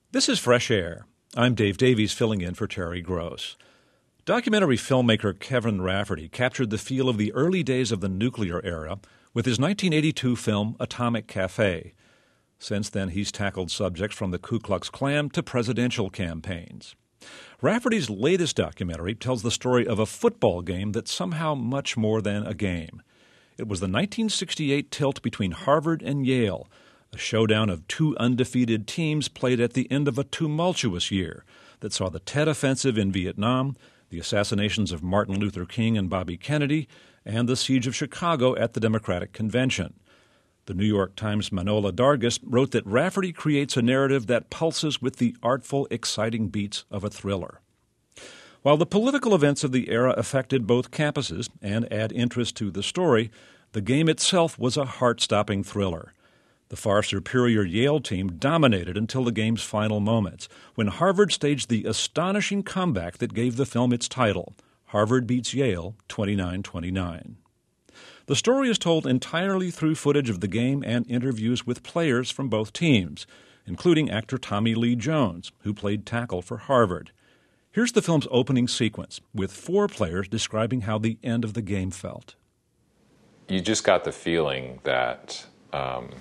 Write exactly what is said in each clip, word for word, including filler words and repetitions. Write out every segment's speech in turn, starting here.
This is Fresh Air. I'm Dave Davies filling in for Terry Gross. Documentary filmmaker Kevin Rafferty captured the feel of the early days of the nuclear era with his nineteen eighty-two film Atomic Cafe. Since then, he's tackled subjects from the Ku Klux Klan to presidential campaigns. Rafferty's latest documentary tells the story of a football game that's somehow much more than a game. It was the nineteen sixty-eight tilt between Harvard and Yale, a showdown of two undefeated teams played at the end of a tumultuous year that saw the Tet Offensive in Vietnam, the assassinations of Martin Luther King and Bobby Kennedy, and the siege of Chicago at the Democratic Convention. The New York Times' Manohla Dargis wrote that Rafferty creates a narrative that pulses with the artful, exciting beats of a thriller. While the political events of the era affected both campuses and add interest to the story, the game itself was a heart-stopping thriller. The far superior Yale team dominated until the game's final moments, when Harvard staged the astonishing comeback that gave the film its title, Harvard Beats Yale twenty-nine twenty-nine. The story is told entirely through footage of the game and interviews with players from both teams, including actor Tommy Lee Jones, who played tackle for Harvard. Here's the film's opening sequence, with four players describing how the end of the game felt. You just got the feeling that um,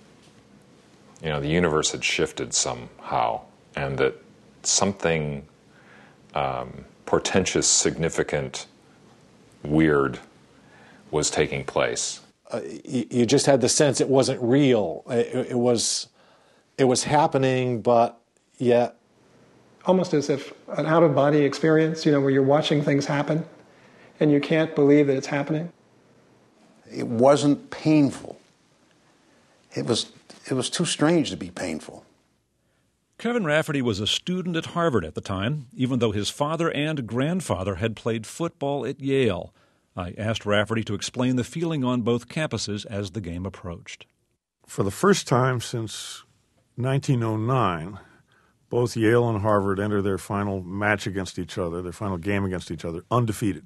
you know, the universe had shifted somehow, and that something um, portentous, significant, weird was taking place. Uh, you, you just had the sense it wasn't real. It, it was, it was happening, but yet almost as if an out-of-body experience, you know, where you're watching things happen, and you can't believe that it's happening. It wasn't painful. It was. It was too strange to be painful. Kevin Rafferty was a student at Harvard at the time, even though his father and grandfather had played football at Yale. I asked Rafferty to explain the feeling on both campuses as the game approached. For the first time since nineteen oh nine, both Yale and Harvard enter their final match against each other, their final game against each other, undefeated.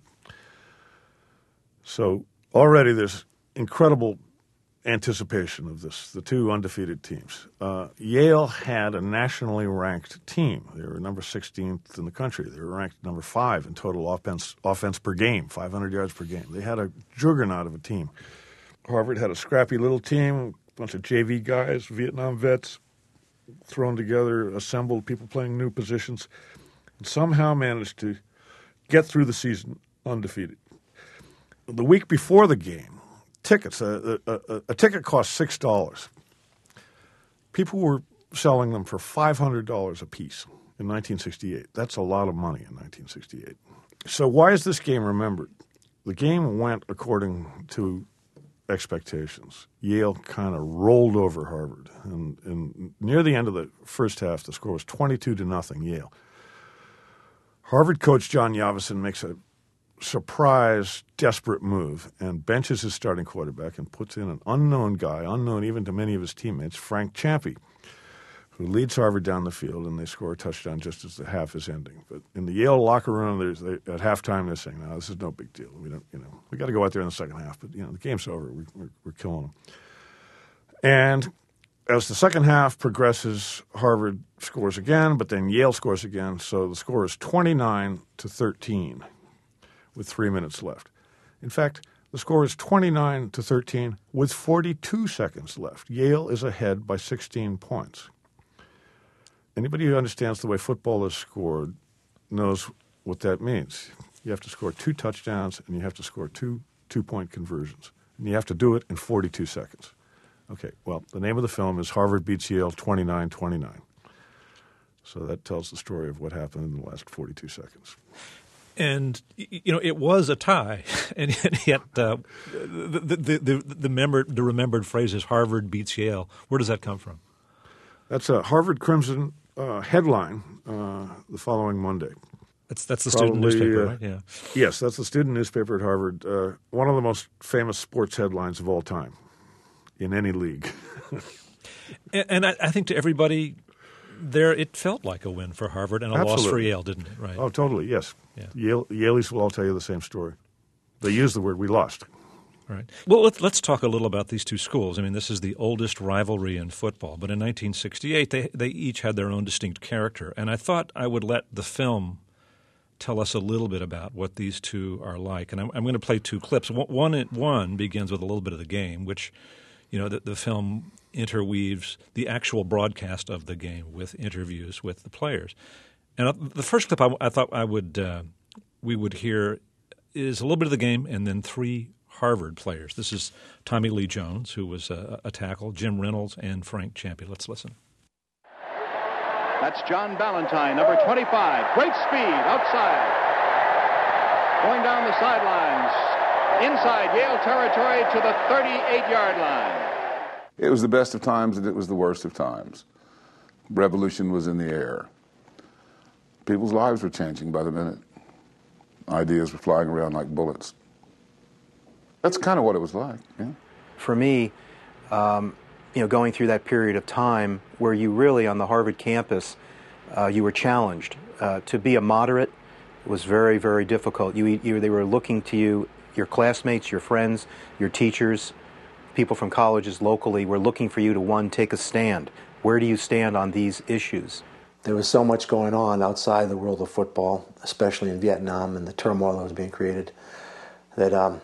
So already there's incredible anticipation of this, the two undefeated teams. Uh, Yale had a nationally ranked team. They were number sixteenth in the country. They were ranked number five in total offense, offense per game, five hundred yards per game. They had a juggernaut of a team. Harvard had a scrappy little team, a bunch of J V guys, Vietnam vets, thrown together, assembled, people playing new positions, and somehow managed to get through the season undefeated. The week before the game, tickets, a, a, a, a ticket cost six dollars. People were selling them for five hundred dollars a piece in nineteen sixty-eight. That's a lot of money in nineteen sixty-eight. So why is this game remembered? The game went according to expectations. Yale kind of rolled over Harvard. And, and near the end of the first half, the score was twenty-two to nothing, Yale. Harvard coach John Yavison makes a surprise, desperate move and benches his starting quarterback and puts in an unknown guy, unknown even to many of his teammates, Frank Champy, who leads Harvard down the field, and they score a touchdown just as the half is ending. But in the Yale locker room, there's they, at halftime they're saying, "No, this is no big deal. We don't, you know, we got to go out there in the second half, but you know, the game's over. We, we're, we're killing them." And as the second half progresses, Harvard scores again, but then Yale scores again. So the score is twenty-nine to thirteen. With three minutes left. In fact, the score is twenty-nine to thirteen with forty-two seconds left. Yale is ahead by sixteen points. Anybody who understands the way football is scored knows what that means. You have to score two touchdowns and you have to score two two-point conversions. And you have to do it in forty-two seconds. Okay, well, the name of the film is Harvard Beats Yale twenty-nine twenty-nine. So that tells the story of what happened in the last forty-two seconds. And, you know, it was a tie, and yet uh, the, the, the, the, member, the remembered phrase is Harvard beats Yale. Where does that come from? That's a Harvard Crimson uh, headline uh, the following Monday. That's that's the Probably, student newspaper, uh, right? Yeah. Yes, that's the student newspaper at Harvard. Uh, one of the most famous sports headlines of all time in any league. and and I, I think to everybody there, it felt like a win for Harvard and a Absolutely. loss for Yale, didn't it? Right. Oh, totally, yes. Yeah. Yale, Yaleys will all tell you the same story. They use the word, we lost. Right. Well, let's, let's talk a little about these two schools. I mean, this is the oldest rivalry in football, but in nineteen sixty-eight, they they each had their own distinct character. And I thought I would let the film tell us a little bit about what these two are like. And I'm, I'm going to play two clips. One, one begins with a little bit of the game, which, you know, the, the film interweaves the actual broadcast of the game with interviews with the players. And the first clip I, I thought I would uh, we would hear is a little bit of the game and then three Harvard players. This is Tommy Lee Jones, who was a, a tackle, Jim Reynolds, and Frank Champi. Let's listen. That's John Ballantyne, number twenty-five. Great speed outside. Going down the sidelines. Inside Yale territory to the thirty-eight-yard line. It was the best of times and it was the worst of times. Revolution was in the air. People's lives were changing by the minute. Ideas were flying around like bullets. That's kind of what it was like, yeah. For me, um, you know, going through that period of time where you really, on the Harvard campus, uh, you were challenged. Uh, to be a moderate was very, very difficult. You, you, they were looking to you, your classmates, your friends, your teachers, people from colleges locally were looking for you to, one, take a stand. Where do you stand on these issues? There was so much going on outside the world of football, especially in Vietnam and the turmoil that was being created, that um,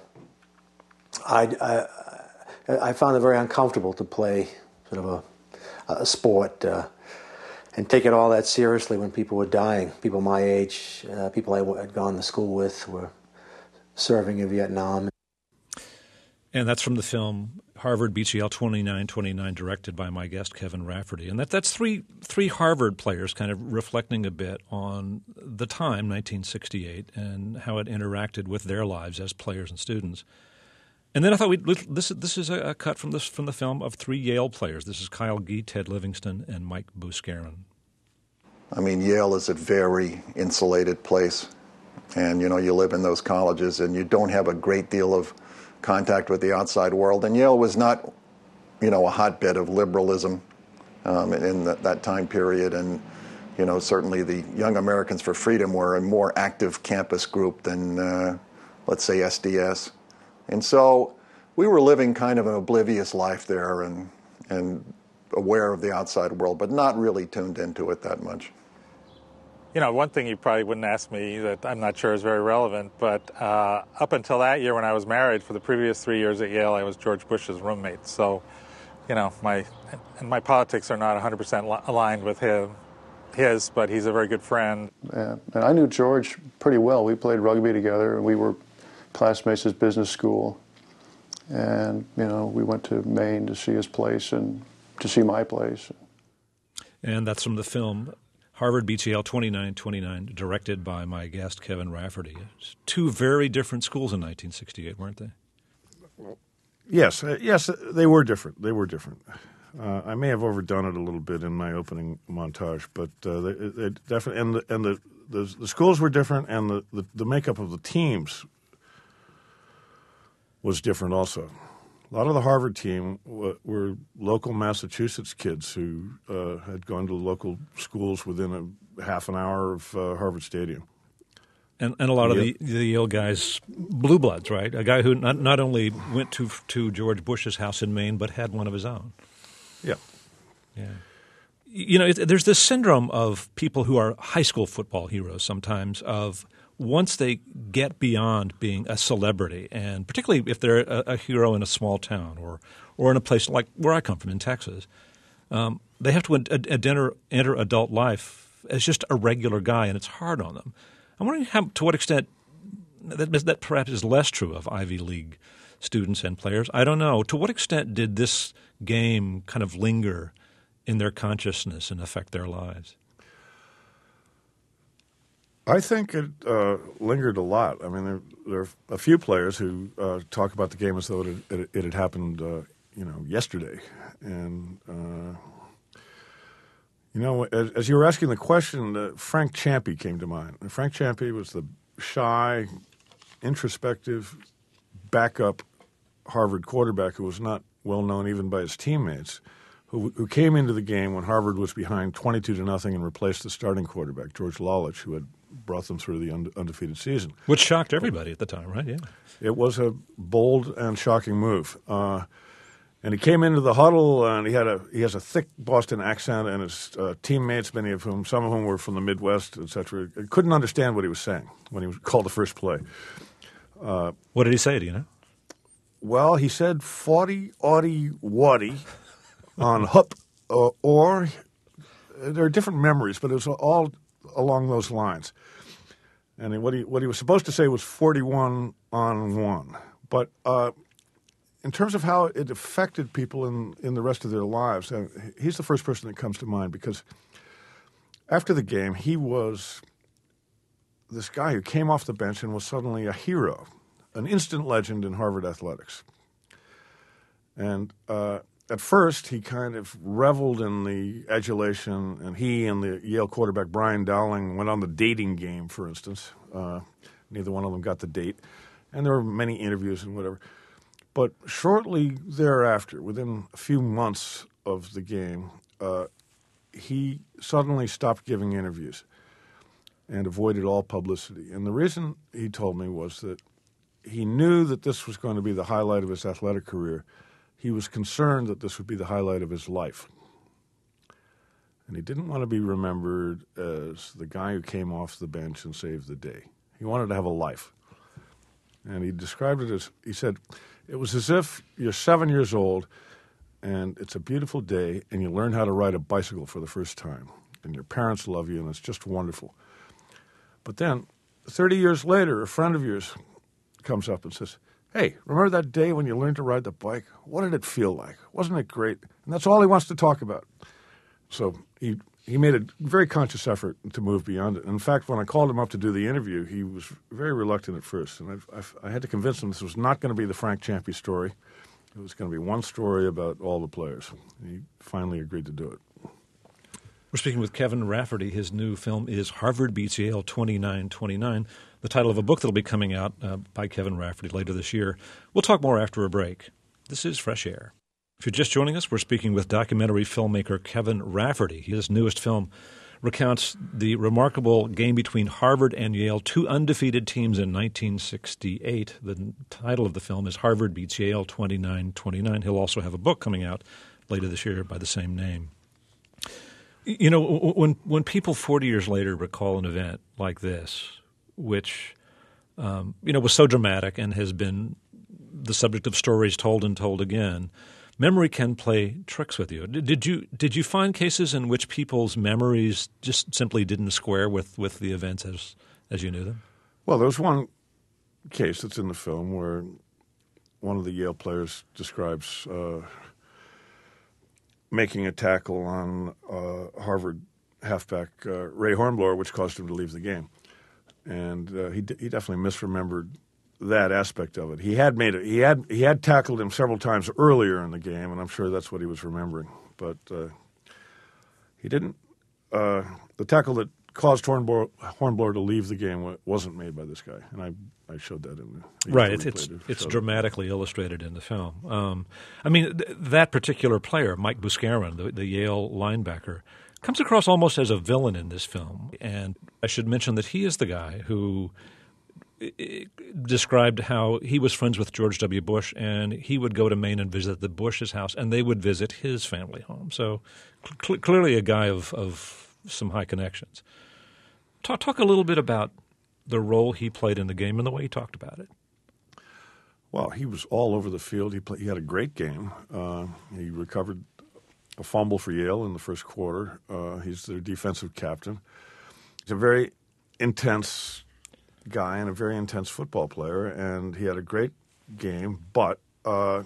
I, I, I found it very uncomfortable to play sort of a, a sport uh, and take it all that seriously when people were dying. People my age, uh, people I had gone to school with were serving in Vietnam. And that's from the film Harvard Beats Yale twenty-nine twenty-nine, directed by my guest Kevin Rafferty. And that, that's three three Harvard players kind of reflecting a bit on the time, nineteen sixty-eight, and how it interacted with their lives as players and students. And then I thought we'd, this this is a cut from this from the film of three Yale players. This is Kyle Gee, Ted Livingston, and Mike Buscarin. I mean, Yale is a very insulated place, and you know you live in those colleges, and you don't have a great deal of contact with the outside world. And Yale was not, you know, a hotbed of liberalism um, in the, that time period. And you know, certainly the Young Americans for Freedom were a more active campus group than, uh, let's say, S D S. And so we were living kind of an oblivious life there and and aware of the outside world, but not really tuned into it that much. You know, one thing you probably wouldn't ask me that I'm not sure is very relevant, but uh, up until that year when I was married, for the previous three years at Yale, I was George Bush's roommate. So, you know, my and my politics are not one hundred percent aligned with him, his, but he's a very good friend. Yeah, and I knew George pretty well. We played rugby together, and we were classmates at business school. And, you know, we went to Maine to see his place and to see my place. And that's from the film Harvard Beats Yale twenty-nine twenty-nine, directed by my guest Kevin Rafferty. It's two very different schools in nineteen sixty-eight, weren't they? Yes, uh, yes, they were different. They were different. Uh, I may have overdone it a little bit in my opening montage, but uh, they, they definitely and the and the, the the schools were different, and the, the, the makeup of the teams was different also. A lot of the Harvard team w- were local Massachusetts kids who uh, had gone to local schools within a half an hour of uh, Harvard Stadium. And, and a lot yep. of the, the Yale guys, blue bloods, right? A guy who not, not only went to to George Bush's house in Maine, but had one of his own. Yeah. Yeah. You know, it, there's this syndrome of people who are high school football heroes sometimes of once they get beyond being a celebrity, and particularly if they're a, a hero in a small town or or in a place like where I come from in Texas, um, they have to ad- ad- enter, enter adult life as just a regular guy, and it's hard on them. I'm wondering how, to what extent that, that perhaps is less true of Ivy League students and players. I don't know. To what extent did this game kind of linger in their consciousness and affect their lives? I think it uh, lingered a lot. I mean, there, there are a few players who uh, talk about the game as though it, it, it had happened, uh, you know, yesterday. And, uh, you know, as, as you were asking the question, uh, Frank Champi came to mind. And Frank Champi was the shy, introspective, backup Harvard quarterback who was not well known even by his teammates, who, who came into the game when Harvard was behind twenty-two to nothing and replaced the starting quarterback, George Lalich, who had brought them through the und- undefeated season. Which shocked everybody at the time, right? Yeah. It was a bold and shocking move. Uh, and he came into the huddle, and he had a he has a thick Boston accent, and his uh, teammates, many of whom, some of whom were from the Midwest, et cetera, couldn't understand what he was saying when he was called the first play. Uh, what did he say, do you know? Well, he said forty, oddy, waddy on hup, uh, or there are different memories, but it was all along those lines. And what he what he was supposed to say was forty-one on one. But uh, in terms of how it affected people in, in the rest of their lives, uh, he's the first person that comes to mind because after the game, he was this guy who came off the bench and was suddenly a hero, an instant legend in Harvard athletics. And uh, at first, he kind of reveled in the adulation, and he and the Yale quarterback Brian Dowling went on the dating game, for instance. Uh, neither one of them got the date. And there were many interviews and whatever. But shortly thereafter, within a few months of the game, uh, he suddenly stopped giving interviews and avoided all publicity. And the reason, he told me, was that he knew that this was going to be the highlight of his athletic career. He was concerned that this would be the highlight of his life. And he didn't want to be remembered as the guy who came off the bench and saved the day. He wanted to have a life. And he described it as, he said, it was as if you're seven years old and it's a beautiful day and you learn how to ride a bicycle for the first time. And your parents love you and it's just wonderful. But then, thirty years later, a friend of yours comes up and says, hey, remember that day when you learned to ride the bike? What did it feel like? Wasn't it great? And that's all he wants to talk about. So he he made a very conscious effort to move beyond it. In fact, when I called him up to do the interview, he was very reluctant at first. And I've, I've, I had to convince him this was not going to be the Frank Ciampi story. It was going to be one story about all the players. He finally agreed to do it. We're speaking with Kevin Rafferty. His new film is Harvard Beats Yale twenty-nine twenty-nine, the title of a book that will be coming out uh, by Kevin Rafferty later this year. We'll talk more after a break. This is Fresh Air. If you're just joining us, we're speaking with documentary filmmaker Kevin Rafferty. His newest film recounts the remarkable game between Harvard and Yale, two undefeated teams in nineteen sixty-eight. The title of the film is Harvard Beats Yale twenty-nine twenty-nine. He'll also have a book coming out later this year by the same name. You know, when when people forty years later recall an event like this, which, um, you know, was so dramatic and has been the subject of stories told and told again, memory can play tricks with you. Did you did you find cases in which people's memories just simply didn't square with, with the events as as you knew them? Well, there was one case that's in the film where one of the Yale players describes uh, making a tackle on uh, Harvard halfback uh, Ray Hornblower, which caused him to leave the game. And uh, he d- he definitely misremembered that aspect of it. He had made it. He had he had tackled him several times earlier in the game, and I'm sure that's what he was remembering. But uh, he didn't. Uh, the tackle that caused Hornblower, Hornblower to leave the game wasn't made by this guy, and I, I showed that in the right. It's it's, it's dramatically it. illustrated in the film. Um, I mean, th- that particular player, Mike Buscarin, the, the Yale linebacker, comes across almost as a villain in this film. And I should mention that he is the guy who described how he was friends with George W. Bush, and he would go to Maine and visit the Bush's house, and they would visit his family home. So cl- clearly a guy of, of some high connections. Talk, talk a little bit about the role he played in the game and the way he talked about it. Well, he was all over the field. He, play, he had a great game. Uh, he recovered a fumble for Yale in the first quarter. Uh, he's their defensive captain. He's a very intense guy and a very intense football player, and he had a great game, but uh,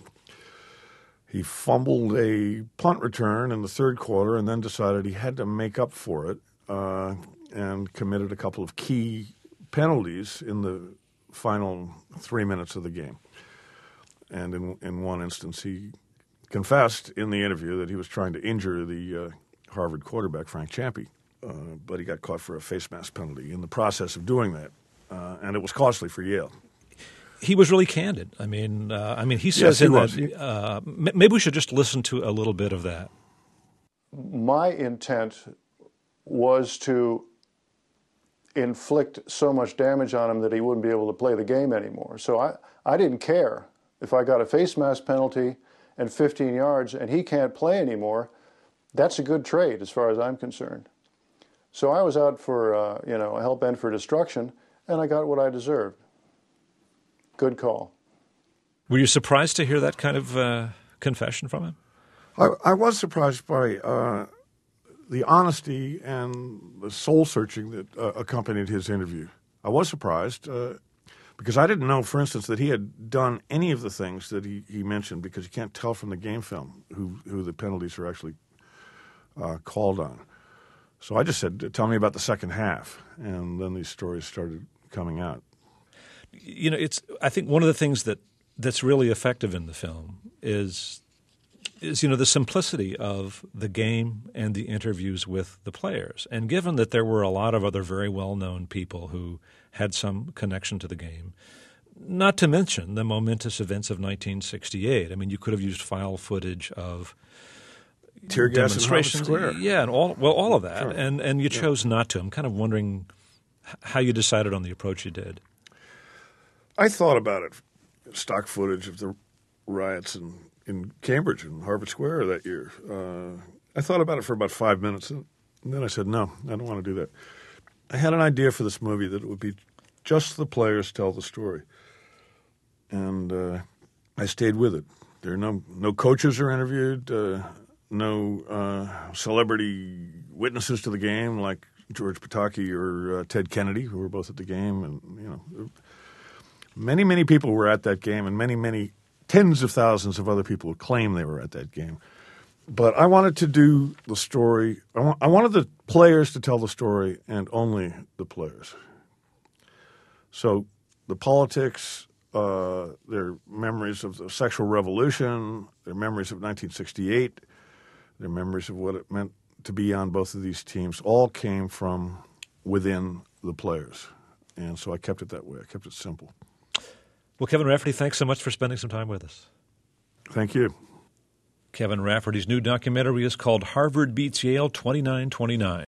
he fumbled a punt return in the third quarter and then decided he had to make up for it uh, and committed a couple of key penalties in the final three minutes of the game. And in, in one instance, he confessed in the interview that he was trying to injure the uh, Harvard quarterback, Frank Ciampi, uh, but he got caught for a face mask penalty in the process of doing that. Uh, and it was costly for Yale. He was really candid. I mean, uh, I mean, he says yes, he in was. that. Uh, maybe we should just listen to a little bit of that. My intent was to inflict so much damage on him that he wouldn't be able to play the game anymore. So I, I didn't care if I got a face mask penalty and fifteen yards and he can't play anymore. That's a good trade as far as I'm concerned. So I was out for, uh, you know, hell bent for destruction, and I got what I deserved. Good call. Were you surprised to hear that kind of uh, confession from him? I, I was surprised by uh, the honesty and the soul-searching that uh, accompanied his interview. I was surprised uh, because I didn't know, for instance, that he had done any of the things that he, he mentioned, because you can't tell from the game film who, who the penalties are actually uh, called on. So I just said, tell me about the second half, and then these stories started coming out. You know, it's. I think one of the things that, that's really effective in the film is is, you know, the simplicity of the game and the interviews with the players. And given that there were a lot of other very well-known people who had some connection to the game, not to mention the momentous events of nineteen sixty-eight. I mean, you could have used file footage of tear gas demonstrations. in Harvard Square. Yeah, and all, well, all of that. Sure. And, and you chose yeah. not to. I'm kind of wondering how you decided on the approach you did. I thought about it. Stock footage of the riots in, in Cambridge and Harvard Square that year. Uh, I thought about it for about five minutes, and then I said, no, I don't want to do that. I had an idea for this movie that it would be just the players tell the story. And uh, I stayed with it. There are no, no coaches are interviewed, uh, no uh, celebrity witnesses to the game like George Pataki or uh, Ted Kennedy, who were both at the game. And, you know, many, many people were at that game, and many, many tens of thousands of other people who claim they were at that game. But I wanted to do the story. I, wa- I wanted the players to tell the story, and only the players. So the politics, uh, their memories of the sexual revolution, their memories of nineteen sixty-eight, their memories of what it meant to be on both of these teams, all came from within the players. And so I kept it that way. I kept it simple. Well, Kevin Rafferty, thanks so much for spending some time with us. Thank you. Kevin Rafferty's new documentary is called Harvard Beats Yale twenty-nine twenty-nine.